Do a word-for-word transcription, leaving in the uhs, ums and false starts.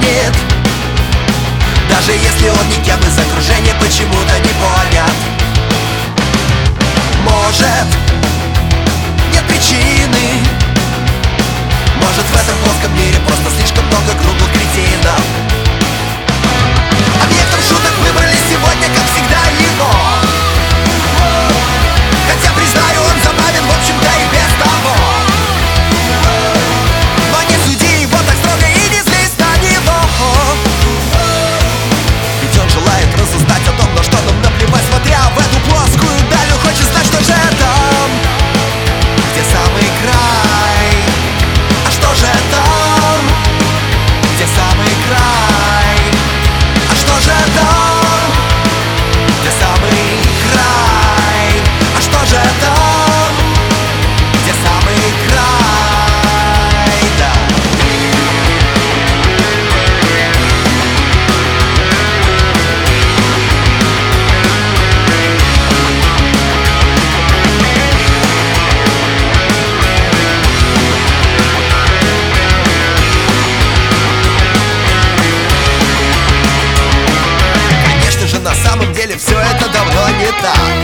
ценит. Даже если он никем из окружения почему-то не понят. Может, нет причины. Может, в этом плоском мире просто слишком много круглых кретинов. Объектом шуток выбрали сегодня, как всегда, его. Хотя, признаю, он забавен, в общем-то, и без того. Но не суди его так строго и не злись на него. Ведь он желает разузнать о том, на что нам наплевать, смотря в эту плоскую даль. Он хочет знать, что же там, где самый край. А что же там, где самый край? А что же там, где самый край? А что же там, где самый край? Да. Конечно же, на самом деле все это давно не так.